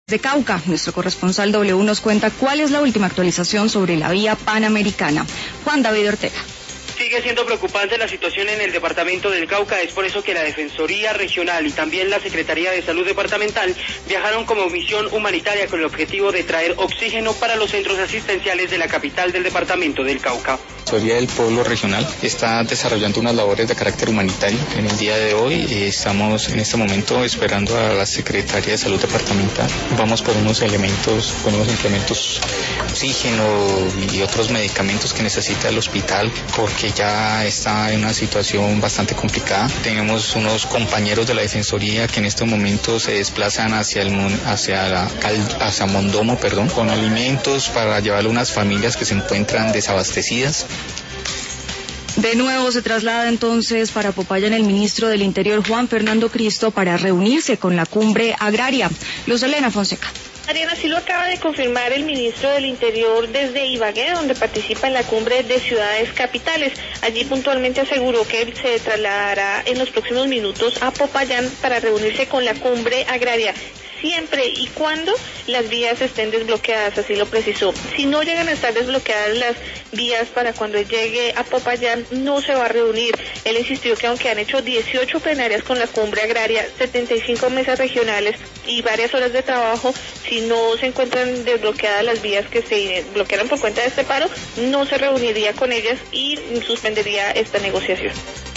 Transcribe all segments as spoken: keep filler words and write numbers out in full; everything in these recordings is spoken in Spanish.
De Cauca, nuestro corresponsal W nos cuenta cuál es la última actualización sobre la vía panamericana. Juan David Ortega. Sigue siendo preocupante la situación en el departamento del Cauca, es por eso que la Defensoría Regional y también la Secretaría de Salud Departamental viajaron como misión humanitaria con el objetivo de traer oxígeno para los centros asistenciales de la capital del departamento del Cauca. La Defensoría del Pueblo Regional está desarrollando unas labores de carácter humanitario. En el día de hoy eh, estamos en este momento esperando a la Secretaría de Salud Departamental. Vamos por unos elementos, por unos implementos, oxígeno y otros medicamentos que necesita el hospital, porque ya está en una situación bastante complicada. Tenemos unos compañeros de la Defensoría que en este momento se desplazan hacia el hacia la hacia Mondomo, perdón, con alimentos para llevarle a unas familias que se encuentran desabastecidas. De nuevo se traslada entonces para Popayán el ministro del Interior Juan Fernando Cristo para reunirse con la cumbre agraria. Luz Elena Fonseca. Adriana, así lo acaba de confirmar el ministro del Interior desde Ibagué, donde participa en la cumbre de ciudades capitales. Allí puntualmente aseguró que se trasladará en los próximos minutos a Popayán para reunirse con la cumbre agraria, siempre y cuando las vías estén desbloqueadas, así lo precisó. Si no llegan a estar desbloqueadas las vías para cuando llegue a Popayán, no se va a reunir. Él insistió que aunque han hecho dieciocho plenarias con la cumbre agraria, setenta y cinco mesas regionales y varias horas de trabajo, si no se encuentran desbloqueadas las vías que se bloquearon por cuenta de este paro, no se reuniría con ellas y suspendería esta negociación.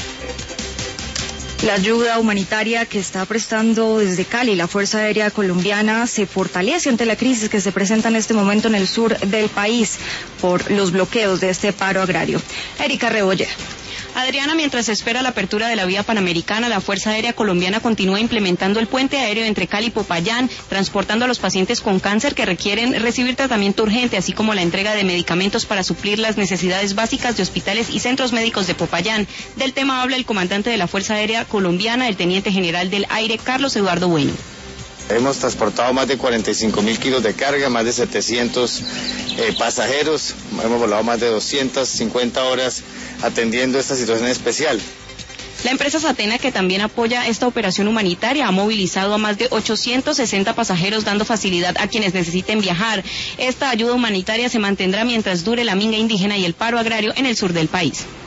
La ayuda humanitaria que está prestando desde Cali la Fuerza Aérea Colombiana se fortalece ante la crisis que se presenta en este momento en el sur del país por los bloqueos de este paro agrario. Erika Rebollera. Adriana, mientras se espera la apertura de la vía panamericana, la Fuerza Aérea Colombiana continúa implementando el puente aéreo entre Cali y Popayán, transportando a los pacientes con cáncer que requieren recibir tratamiento urgente, así como la entrega de medicamentos para suplir las necesidades básicas de hospitales y centros médicos de Popayán. Del tema habla el comandante de la Fuerza Aérea Colombiana, el teniente general del aire, Carlos Eduardo Bueno. Hemos transportado más de cuarenta y cinco mil kilos de carga, más de setecientos eh, pasajeros, hemos volado más de doscientas cincuenta horas atendiendo esta situación especial. La empresa Satena, que también apoya esta operación humanitaria, ha movilizado a más de ochocientos sesenta pasajeros, dando facilidad a quienes necesiten viajar. Esta ayuda humanitaria se mantendrá mientras dure la minga indígena y el paro agrario en el sur del país.